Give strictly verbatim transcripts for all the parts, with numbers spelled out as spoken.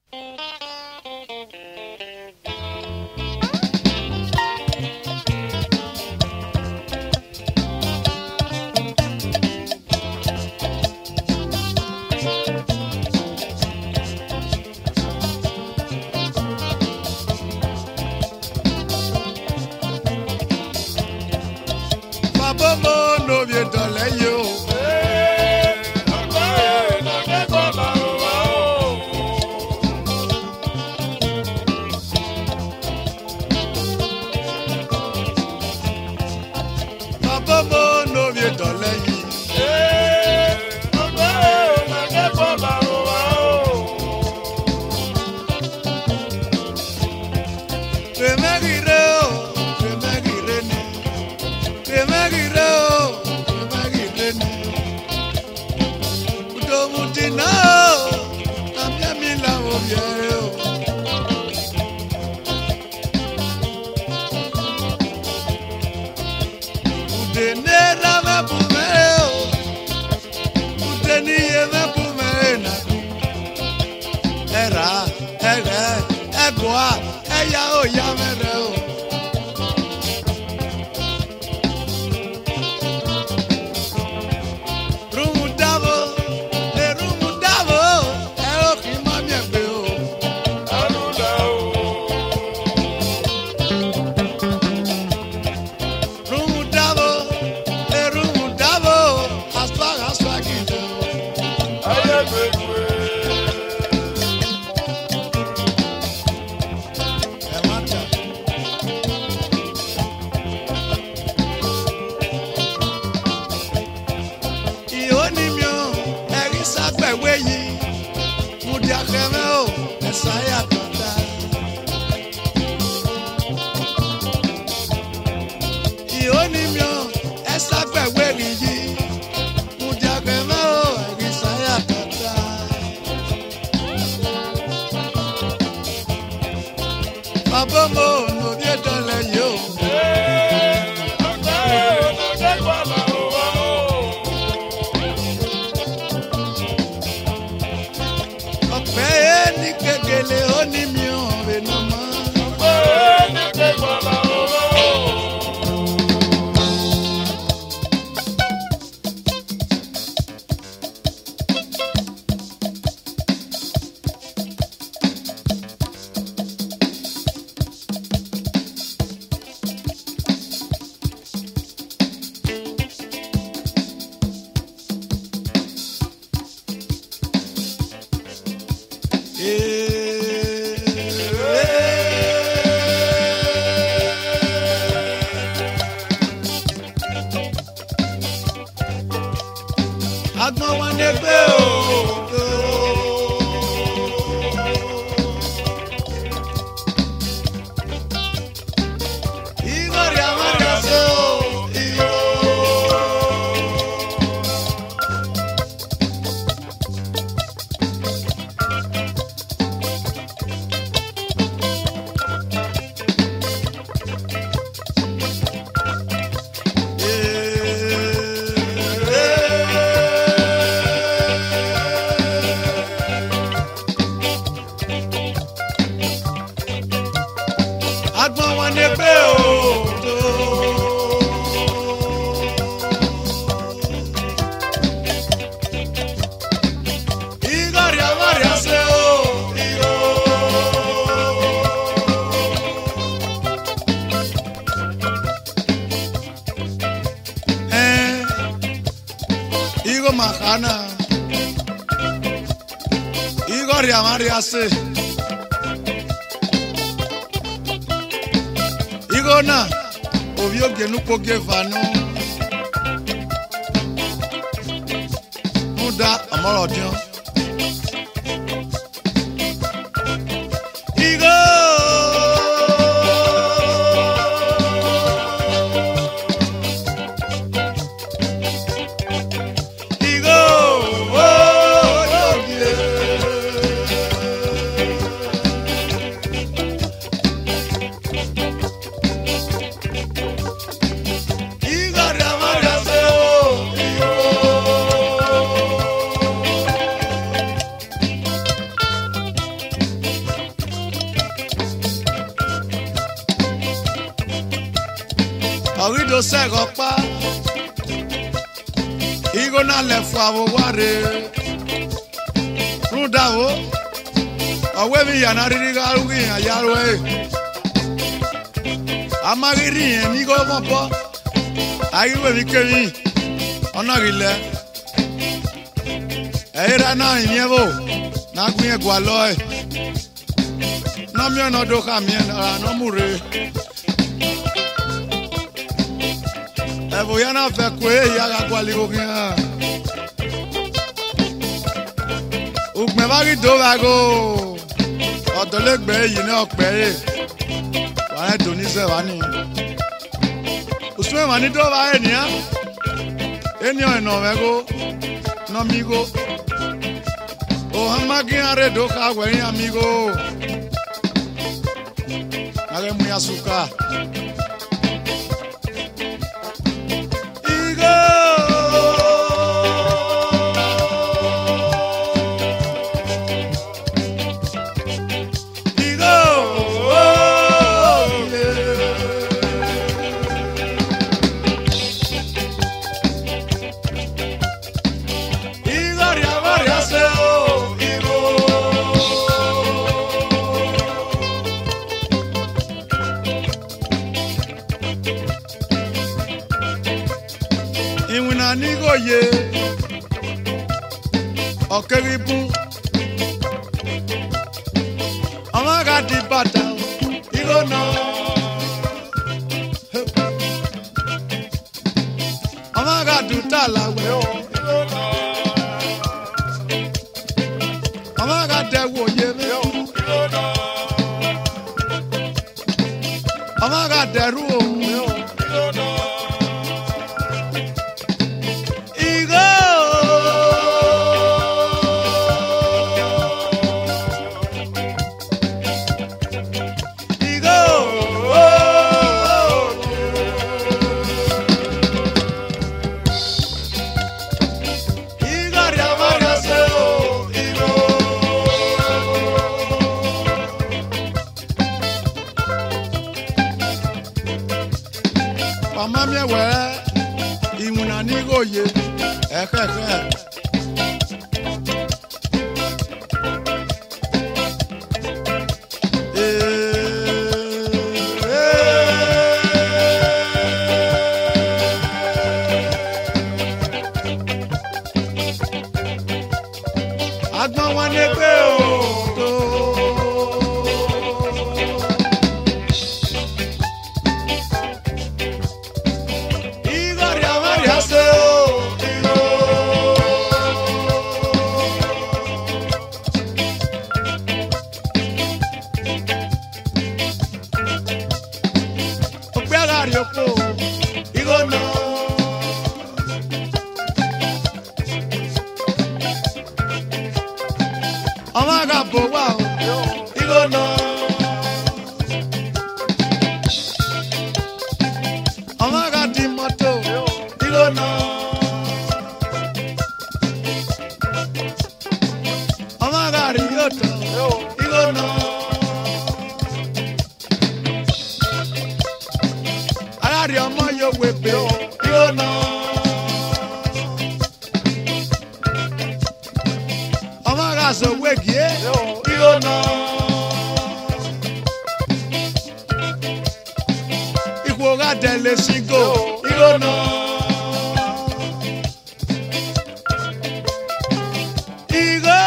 Bobo no vie dans les yo. Bobo no vie dans les yo. Bobo no vie dans les yo. Agbon wa negbe o. Igori amara so iyo. Agbon wa negbe o. Igori amara so iyo. Eh, Igo Mahana. Igori amara so. Igona ovio genu koge vanu muda amorodion Igo Igo oh yeah. Igor amara so iyo. do sego pa igo na le fu awore rudawo owe mi yana riri ga rugi ayaro e amagiri en igo mopo ayiwe mi kemi onarile era na inievo na gwe gwaloe na mi ono do ka mi na no mure e voy a fe kwe ya ga gwali go kia u me ba ri do ba go odolegbe yi na ope e wa do ni se wa ni uswe wa ni do ba e ni a eni o no me go no mi go o hamagi are do ka we amigo ale muy azúcar Anigo ye okeribu amaga di bata igo no amaga du tala we o igo no amaga de wo ye me o igo no amaga de ru o igo no Mama mi we imuna ni goye ekeke agbon wa ne pe o igo no amaga bo wa igo no amaga di moto igo no amaga rioto igo no ari ọmọ yo wepe yo no ọmọ ga so wegie yo no ikwo ga dele sigo yo no igo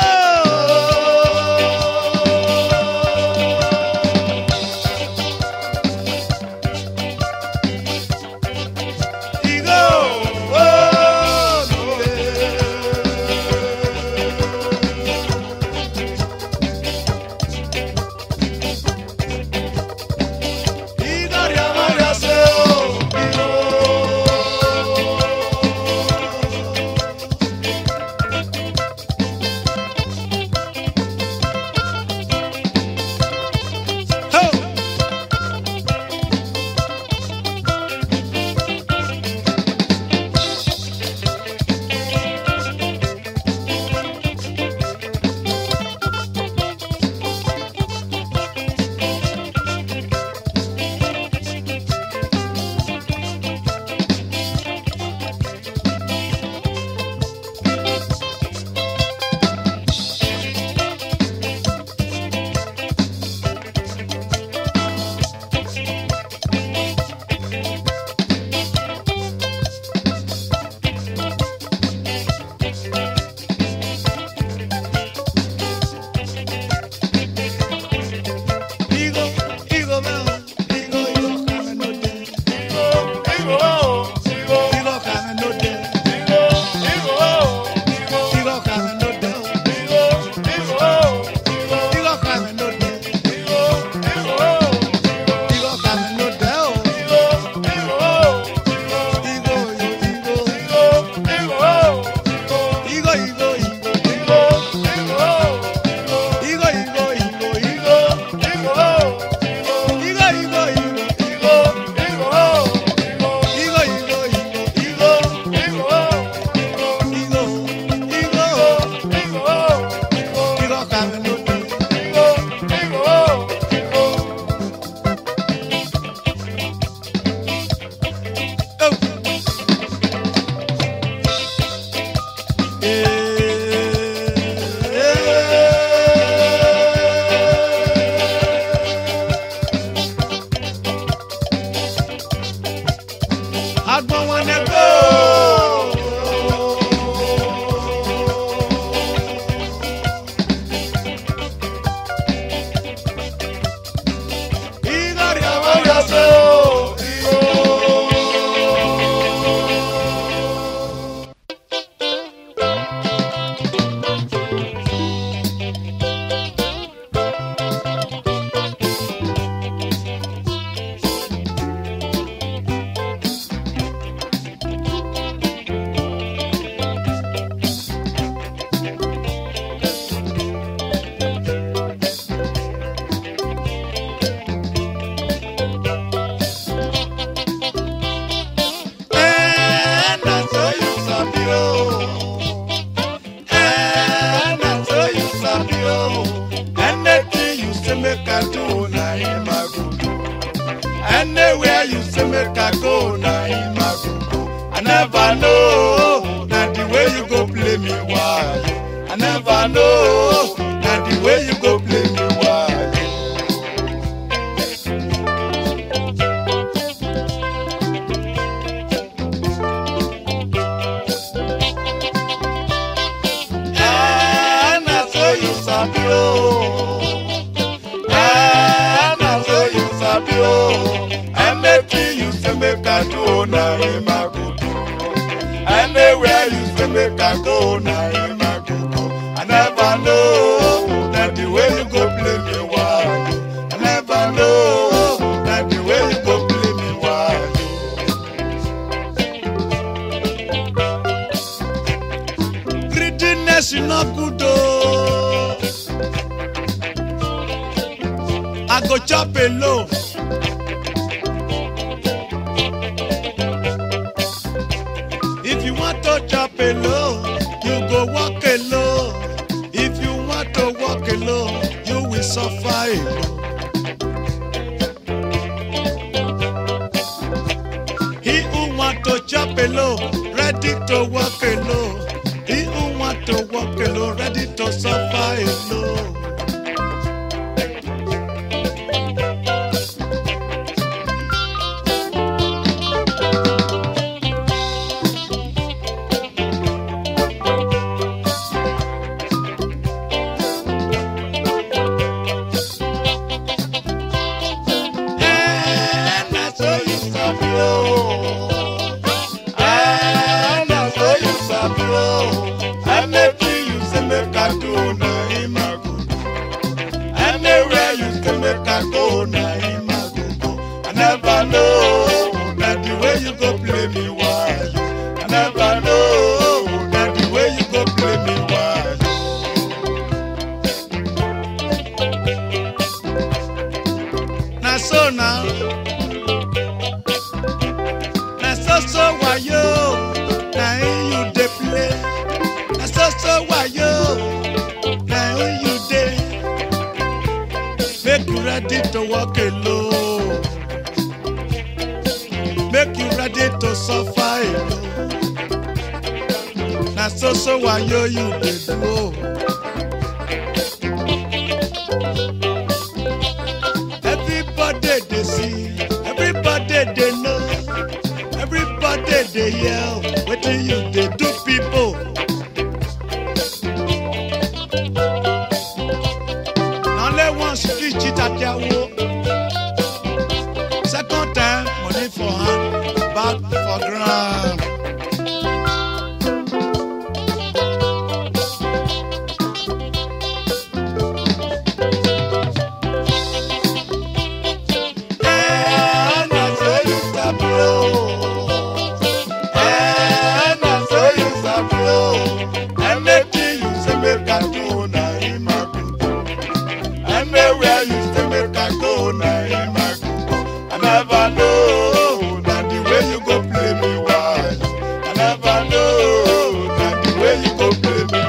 I go chop alone. If you want to chop alone, you go walk alone. If you want to walk alone, you will suffer alone. He who want to chop alone, ready to walk alone. He who want to walk alone, ready to suffer alone. Anywhere you say make I go, na him I go go. I never know that the way you go play me wild. I never know that the way you go play me wild. Na so now, na so so wayo, na him you dey play. Na so so wayo, na him you dey. Make you ready to walk alone. Make you ready to suffer alone. Na so so wayo you dey do. Everybody they see, everybody they know, everybody they yell. What do you they do, people? Only one street cheat at their wall. Second time, money for hand, back for ground. Anywhere you say make I go, na him I go go. I never know that the way you go play me wild. I never know that the way you go play me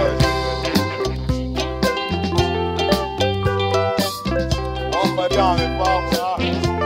wild. One for down and one for up.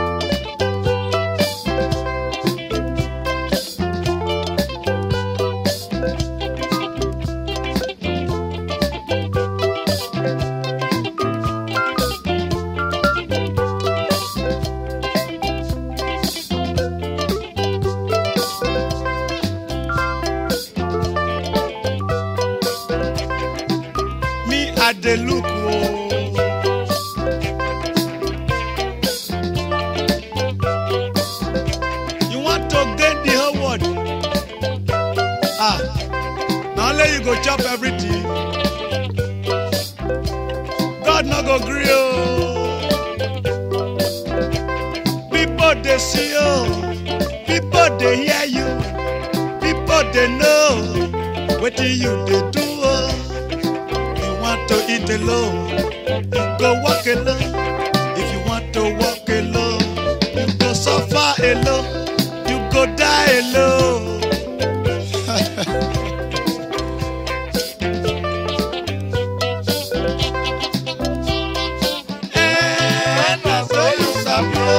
I dey look oh. You want to gain the whole world? Ah, now only you go chop everything. God no go gree oh. People they see oh, people they hear you, people they know what you they do oh. To eat alone, you go walk alone. If you want to walk alone, you go suffer alone, you go die alone. And I say you sabi oh,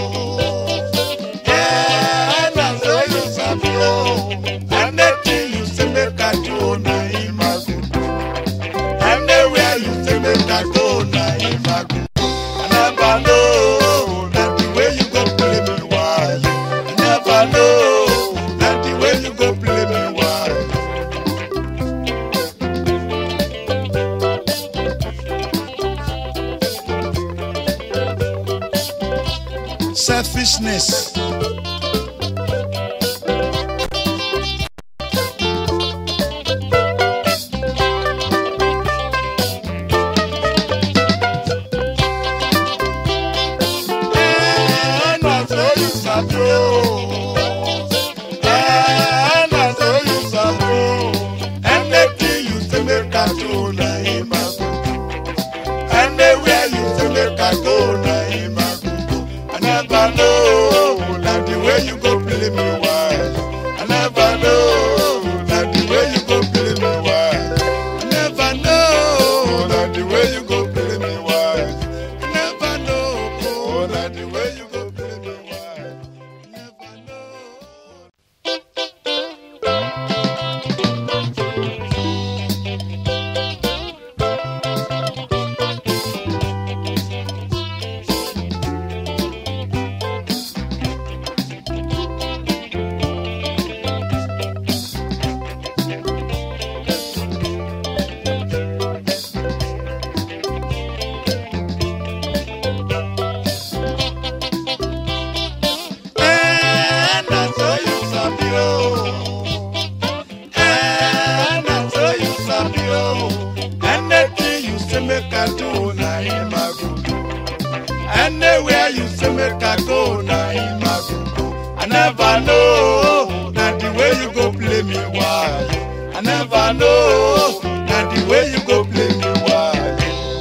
and I say you sabi oh. Anything you say make I do, na him I go do. Anywhere you say make I go, na him I go go. I never know that the way you go play me wild. I never know that the way you go play me wild. Selfishness. Anything you say make I do, na him I go. Anywhere you say make I go. make I do, na him I go do. Anywhere you say make I go, na him I go go. I never know, na the way you go play me wild. I never know, na the way you go play me wild.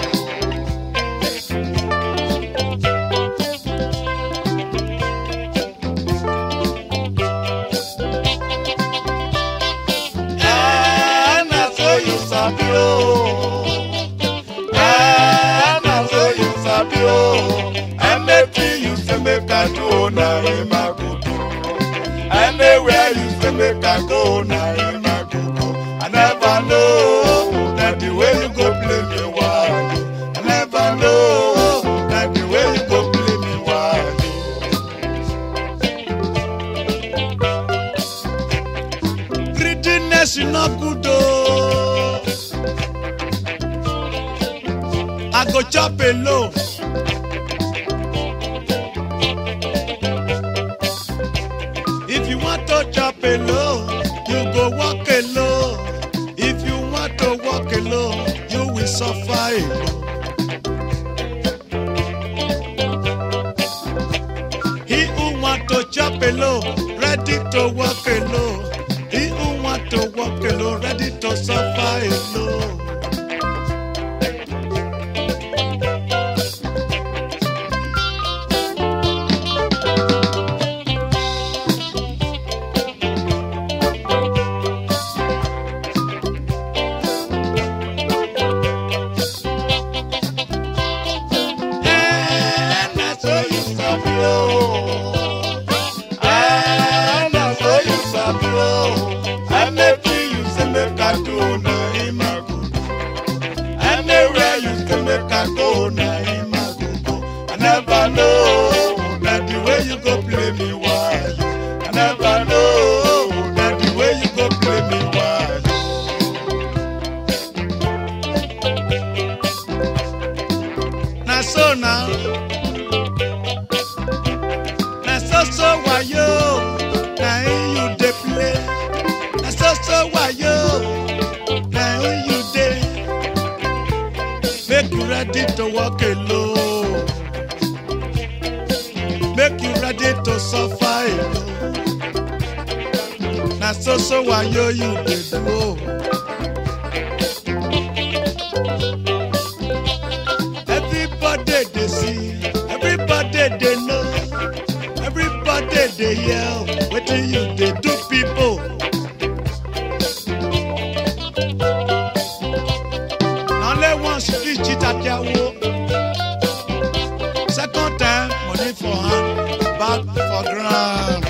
And I saw you sabi oh, and I saw you sabi oh. Anything you say make I do, na him I go do. Anywhere you say make I go, na him I go go. I never know that the way you go play me wild. I never know that the way you go play me wild. Greediness is not good oh. I go chop alone. If you want to chop alone, you go walk alone. If you want to walk alone, you will suffer alone. He who want to chop alone, ready to walk alone. He who want to walk alone, ready to suffer alone. Anything you say make I do, na him I go do. Anywhere you say make I go, na him I go go. I never know that the way you go play me wild. I never know that the way you go play me wild. Na so now, na so so why yo, na him you dey play. Na so so why yo, na him you dey. Make you ready to walk alone. Make you ready to suffer alone. Na so so why yo you dey do. Everybody they see, everybody they know, everybody they yell. What do you they do, people? Only once you cheat at your work. Second time, money for hand, back for ground.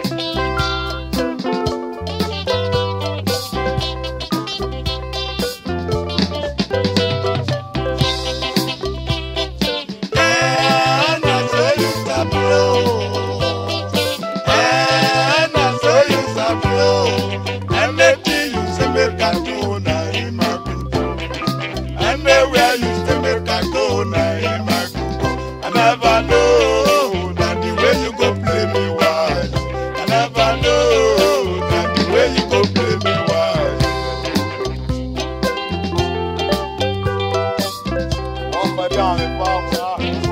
Anything you say make I do, na him I go do. Anywhere you say make I go, na him I go go. I never know that the way you go play me wild. I never know that the way you go play me wild. On va bien les femmes là.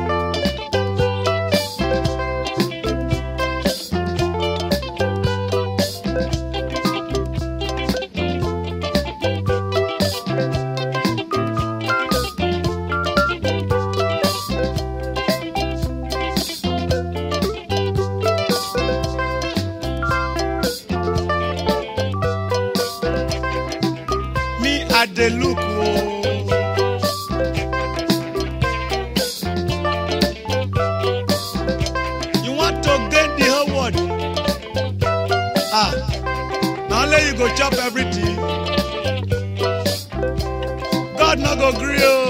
I dey look oh. You want to gain the whole world? Ah, now only you go chop everything. God no go gree oh.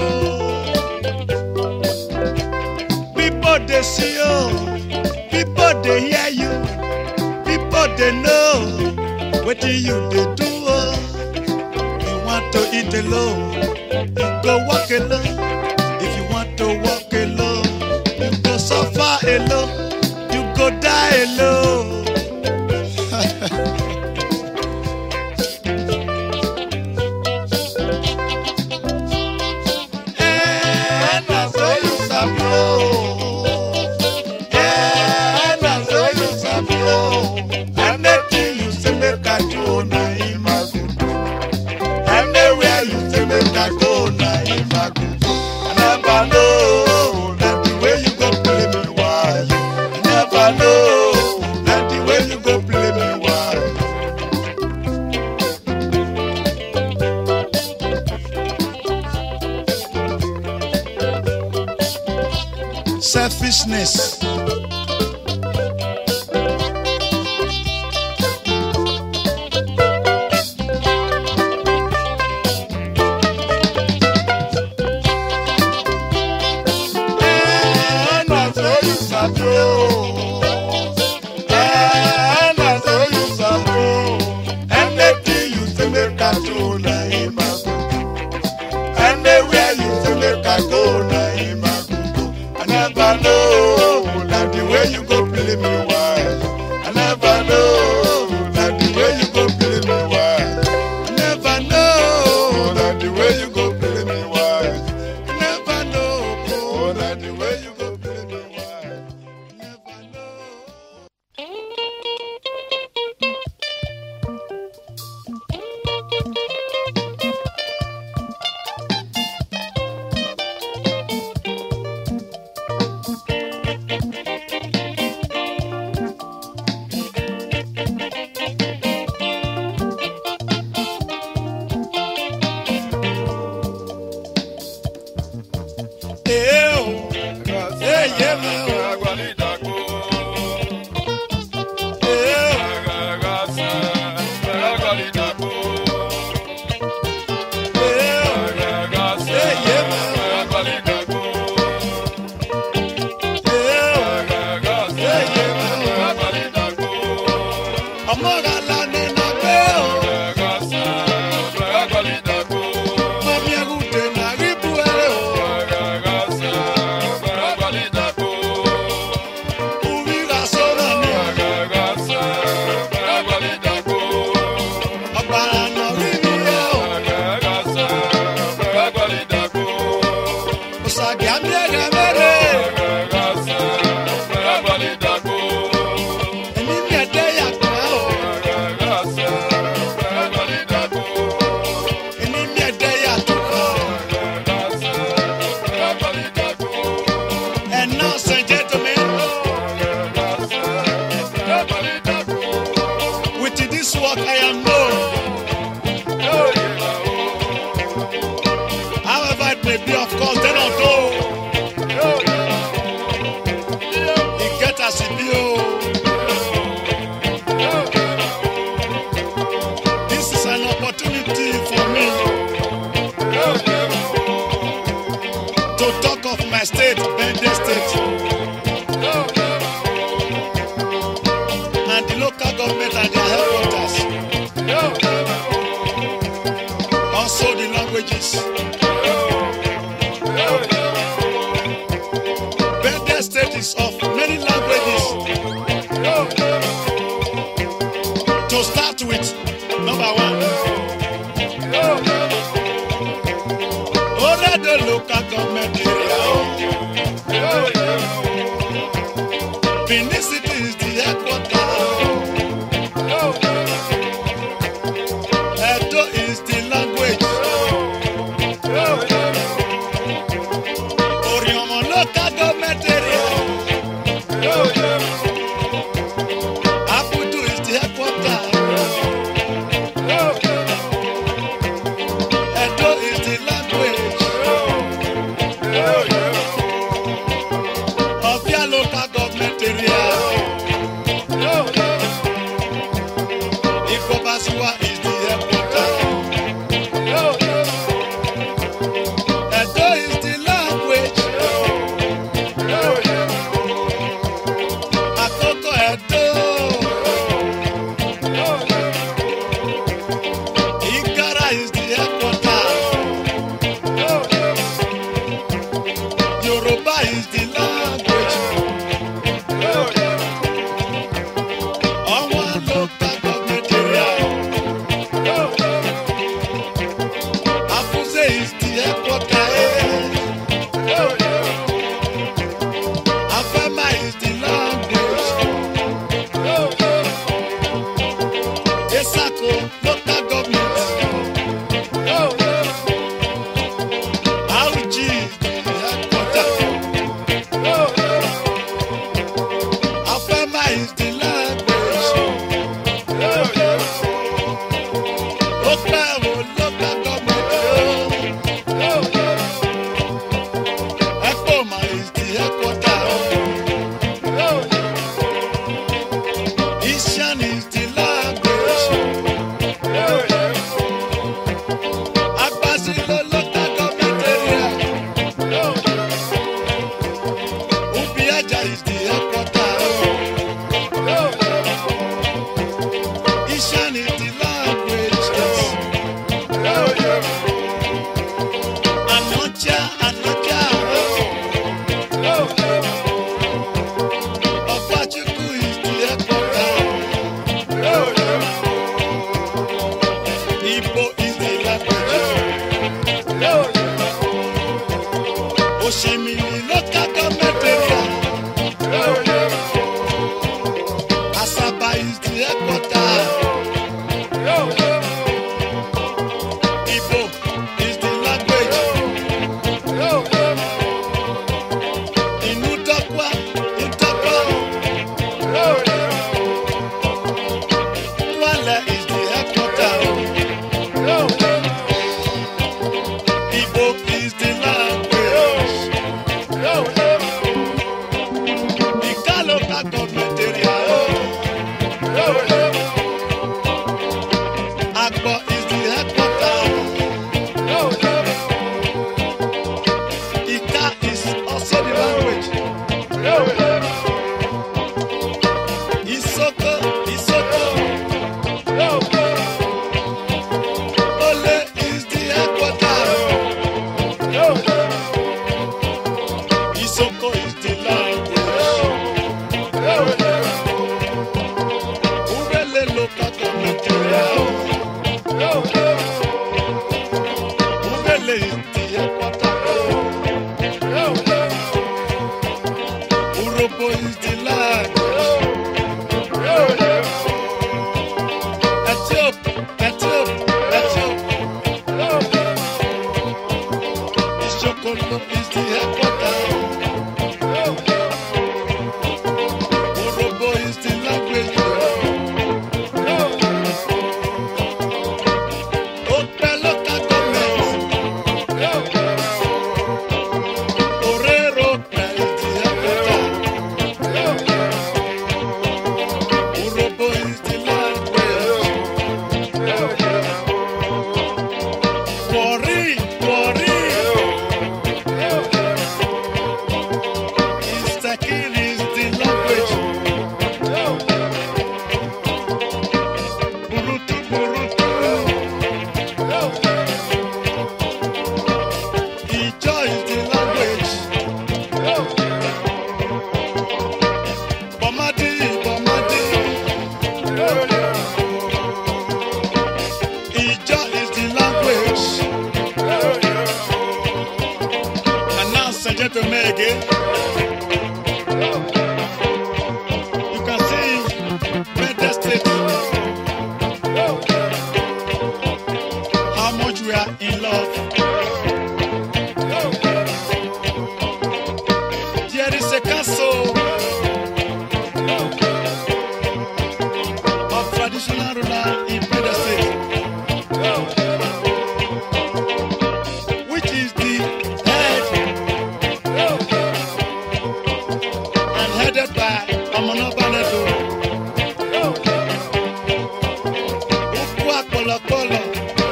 People they see oh, people they hear you, people they know what you they do oh. To eat alone, you go walk alone. If you want to walk alone, you go suffer alone, you go die alone. selfishness. And I say you sabi o. And I say you sabi o. Anything you say make I do na him I go do. Anywhere you say make I go na him I go go. I never know that the way you go play me wise. I never know that the way you go play me wise. I never know that the way you go play me wise. I never know oh, that the way you go play me wise. I never know. Eh, oh. Eh, yeah, man. Eh, and now, sir, gentlemen, with this work I am known. However it may be, of course, they don't know. It get as it be. This is an opportunity for me to talk of my state, Bende State, and the local government and their headquarters. Also the languages. Bende State is of many languages. To start with, number one, only the local government area. Benin City is the headquarters. Edo is the language. Oriomo local government area. Abudu is the headquarters. Edo is the language. Oshimiri local government area. Asaba is the headquarters. Igbo is the language. In Utokwa, Utokwa. Wale is the headquarters. Igbo is the language. Ika local government area. Agbo is the headquarters. Ika is also the language. Isoko, Isoko. Ole is the headquarters. Isoko is the language. Urele local government area. Urele is the headquarters. Urobo is the language. Etiop, Etiop, Etiop. Isokolo is the headquarters. Urobo is the language. Ope local government. Orero is the headquarters. Urobo is the language. Wari, Wari. Istakir is the language. Burutu, Burutu. Ijo is the language. Bomadi, Bomadi. Ijo is the language. And now, Sergeant Omege, you can see Benin State, how much we are in love. There is a council of traditional ruler in Benin State, which is the head and headed by Amonoba Nedo. Ukwu Akpolokpolo.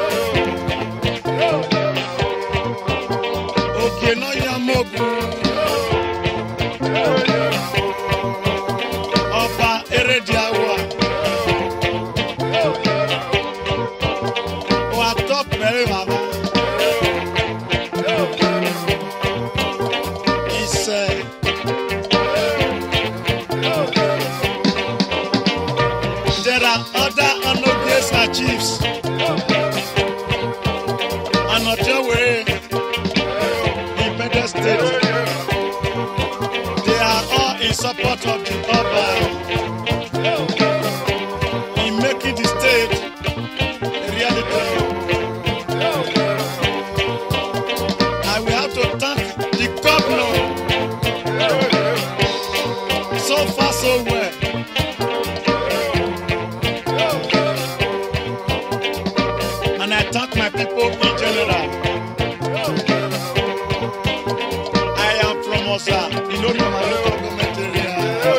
Ogenoyamogu. Ọba Erediawa. Wa top very mama. He said, there are other honorables and chiefs. And not your way in Benin State. They are all in support of the Oba in making the state a reality. I will have to thank the governor. So far, so well. And I thank my people in general. I am from Osa, in Orio, my local government area.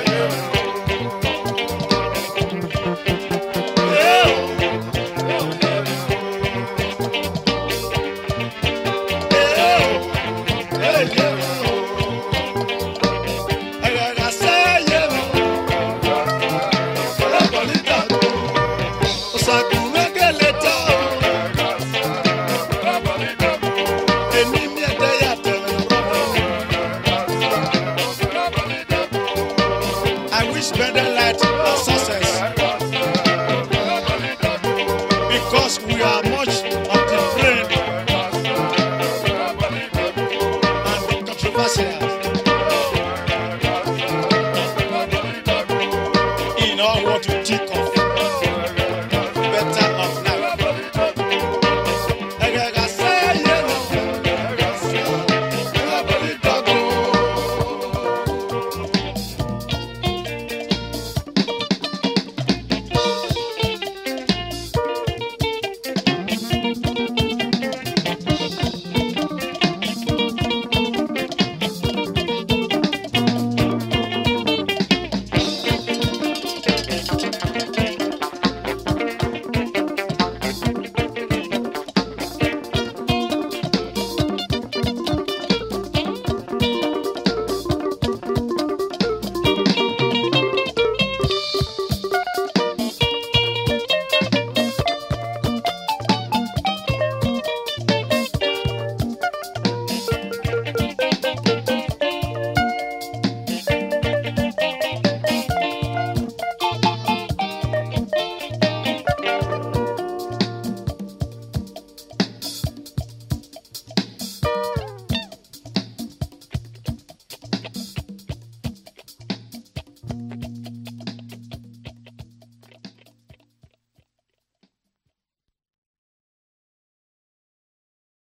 We are much of the brain, and fashion.